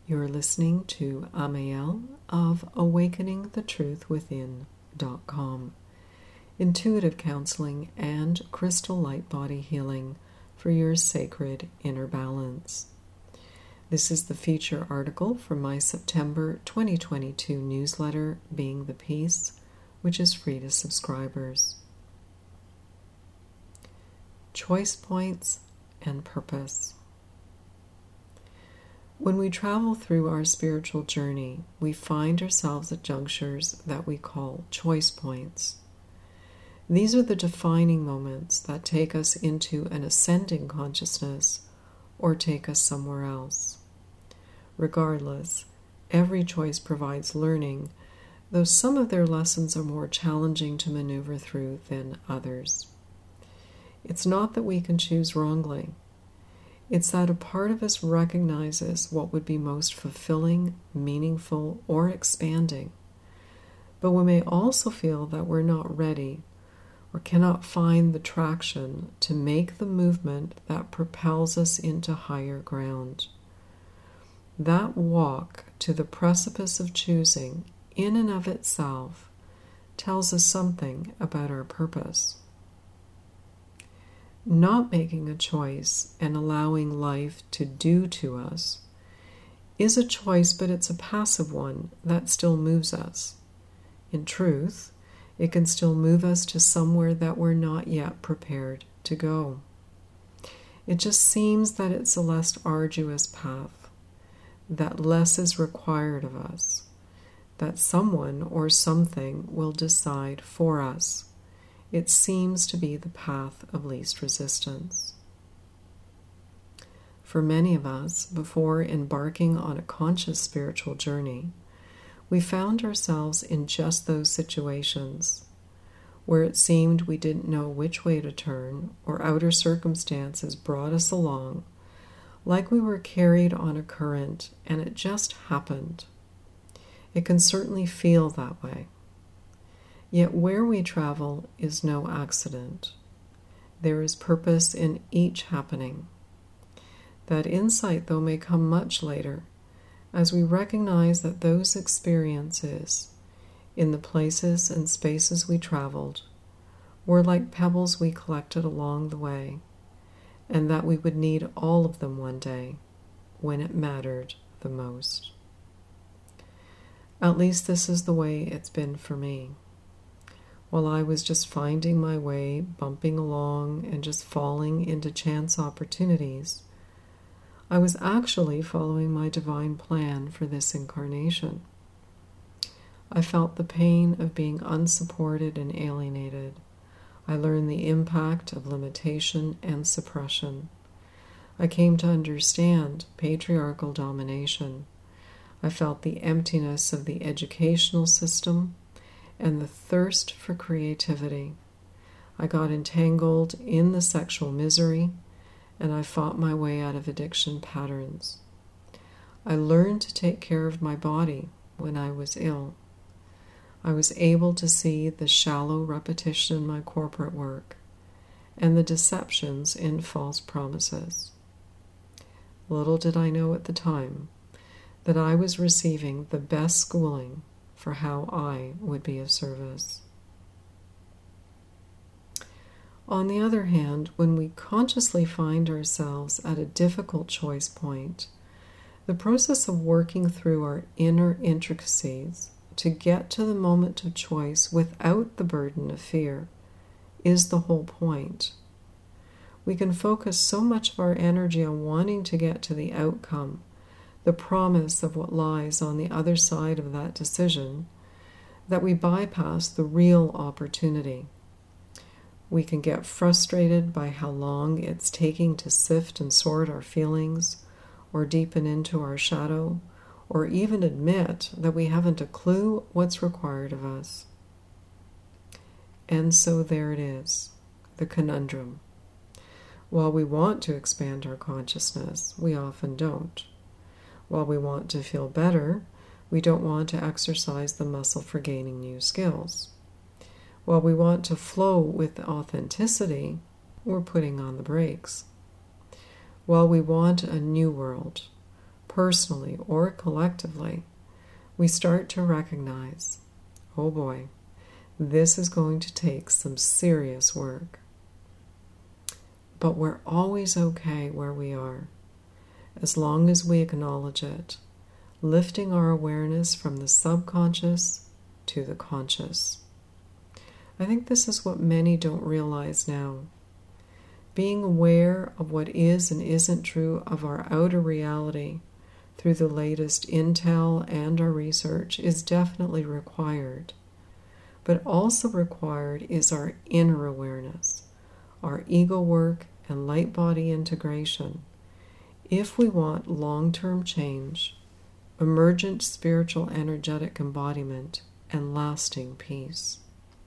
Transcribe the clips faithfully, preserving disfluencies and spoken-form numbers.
You're listening to Amiel of awakening the truth within dot com, intuitive counseling and crystal light body healing for your sacred inner balance. This is the feature article from my September twenty twenty-two newsletter, Being the Peace, which is free to subscribers. Choice points and purpose. When we travel through our spiritual journey, we find ourselves at junctures that we call choice points. These are the defining moments that take us into an ascending consciousness or take us somewhere else. Regardless, every choice provides learning, though some of their lessons are more challenging to maneuver through than others. It's not that we can choose wrongly. It's that a part of us recognizes what would be most fulfilling, meaningful, or expanding. But we may also feel that we're not ready or cannot find the traction to make the movement that propels us into higher ground. That walk to the precipice of choosing, in and of itself, tells us something about our purpose. Not making a choice and allowing life to do to us is a choice, but it's a passive one that still moves us. In truth, it can still move us to somewhere that we're not yet prepared to go. It just seems that it's a less arduous path, that less is required of us, that someone or something will decide for us. It seems to be the path of least resistance. For many of us, before embarking on a conscious spiritual journey, we found ourselves in just those situations where it seemed we didn't know which way to turn, or outer circumstances brought us along, like we were carried on a current and it just happened. It can certainly feel that way. Yet where we travel is no accident. There is purpose in each happening. That insight, though, may come much later, as we recognize that those experiences, in the places and spaces we traveled, were like pebbles we collected along the way, and that we would need all of them one day, when it mattered the most. At least this is the way it's been for me. While I was just finding my way, bumping along, and just falling into chance opportunities, I was actually following my divine plan for this incarnation. I felt the pain of being unsupported and alienated. I learned the impact of limitation and suppression. I came to understand patriarchal domination. I felt the emptiness of the educational system and the thirst for creativity. I got entangled in the sexual misery, and I fought my way out of addiction patterns. I learned to take care of my body when I was ill. I was able to see the shallow repetition in my corporate work and the deceptions in false promises. Little did I know at the time that I was receiving the best schooling for how I would be of service. On the other hand, when we consciously find ourselves at a difficult choice point, the process of working through our inner intricacies to get to the moment of choice without the burden of fear is the whole point. We can focus so much of our energy on wanting to get to the outcome, the promise of what lies on the other side of that decision, that we bypass the real opportunity. We can get frustrated by how long it's taking to sift and sort our feelings, or deepen into our shadow, or even admit that we haven't a clue what's required of us. And so there it is, the conundrum. While we want to expand our consciousness, we often don't. While we want to feel better, we don't want to exercise the muscle for gaining new skills. While we want to flow with authenticity, we're putting on the brakes. While we want a new world, personally or collectively, we start to recognize, oh boy, this is going to take some serious work. But we're always okay where we are, as long as we acknowledge it, lifting our awareness from the subconscious to the conscious. I think this is what many don't realize now. Being aware of what is and isn't true of our outer reality through the latest intel and our research is definitely required. But also required is our inner awareness, our ego work and light body integration, if we want long-term change, emergent spiritual energetic embodiment, and lasting peace.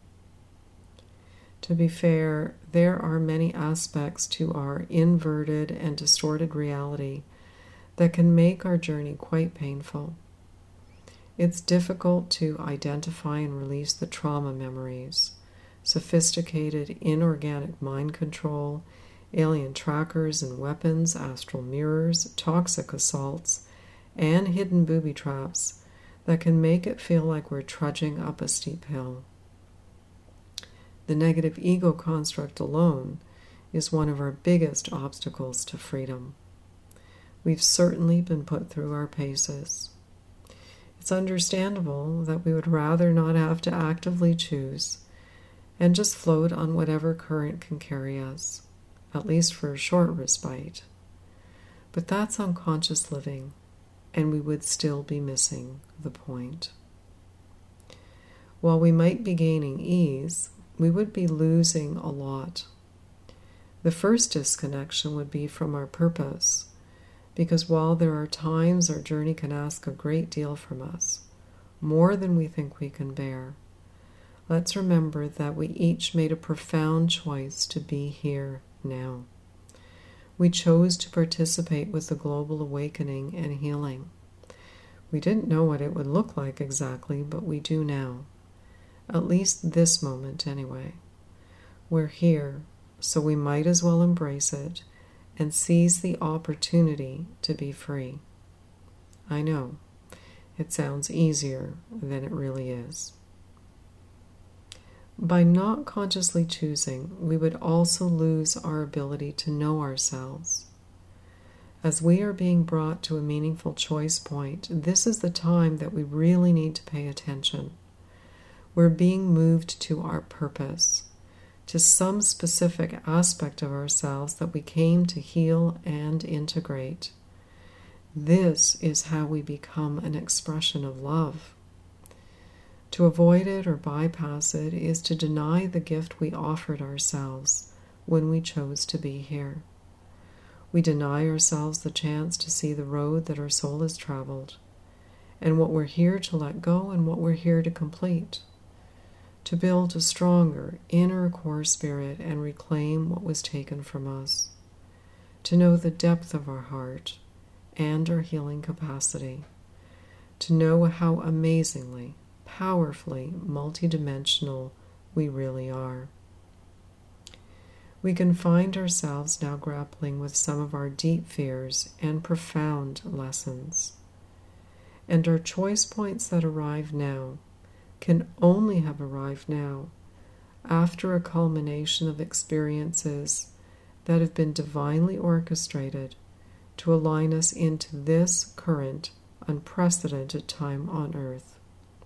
To be fair, there are many aspects to our inverted and distorted reality that can make our journey quite painful. It's difficult to identify and release the trauma memories, sophisticated inorganic mind control, alien trackers and weapons, astral mirrors, toxic assaults, and hidden booby traps that can make it feel like we're trudging up a steep hill. The negative ego construct alone is one of our biggest obstacles to freedom. We've certainly been put through our paces. It's understandable that we would rather not have to actively choose and just float on whatever current can carry us, at least for a short respite. But that's unconscious living, and we would still be missing the point. While we might be gaining ease, we would be losing a lot. The first disconnection would be from our purpose, because while there are times our journey can ask a great deal from us, more than we think we can bear, let's remember that we each made a profound choice to be here now. We chose to participate with the global awakening and healing. We didn't know what it would look like exactly, but we do now. At least this moment, anyway. We're here, so we might as well embrace it and seize the opportunity to be free. I know, it sounds easier than it really is. By not consciously choosing, we would also lose our ability to know ourselves. As we are being brought to a meaningful choice point, this is the time that we really need to pay attention. We're being moved to our purpose, to some specific aspect of ourselves that we came to heal and integrate. This is how we become an expression of love. To avoid it or bypass it is to deny the gift we offered ourselves when we chose to be here. We deny ourselves the chance to see the road that our soul has traveled, and what we're here to let go and what we're here to complete. To build a stronger inner core spirit and reclaim what was taken from us. To know the depth of our heart and our healing capacity. To know how amazingly, powerfully multidimensional we really are. We can find ourselves now grappling with some of our deep fears and profound lessons. And our choice points that arrive now can only have arrived now after a culmination of experiences that have been divinely orchestrated to align us into this current unprecedented time on earth.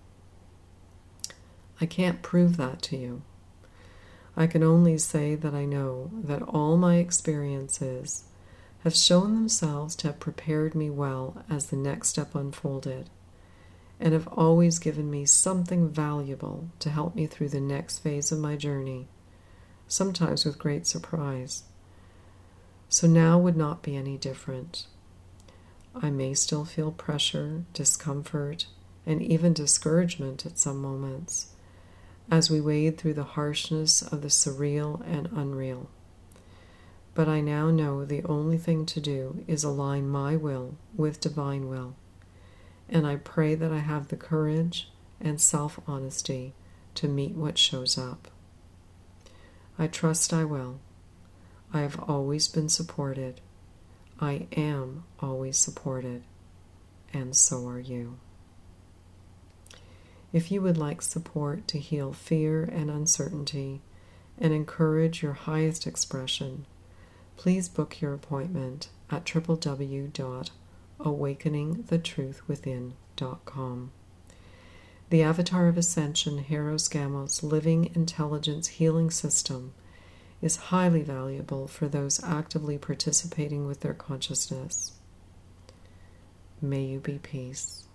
I can't prove that to you. I can only say that I know that all my experiences have shown themselves to have prepared me well as the next step unfolded, and have always given me something valuable to help me through the next phase of my journey, sometimes with great surprise. So now would not be any different. I may still feel pressure, discomfort, and even discouragement at some moments, as we wade through the harshness of the surreal and unreal. But I now know the only thing to do is align my will with divine will, and I pray that I have the courage and self-honesty to meet what shows up. I trust I will. I have always been supported. I am always supported. and so are you. If you would like support to heal fear and uncertainty and encourage your highest expression, please book your appointment at w w w dot awakening the truth within dot com. The Avatar of Ascension Heros Gamos Living Intelligence Healing System is highly valuable for those actively participating with their consciousness. May you be peace.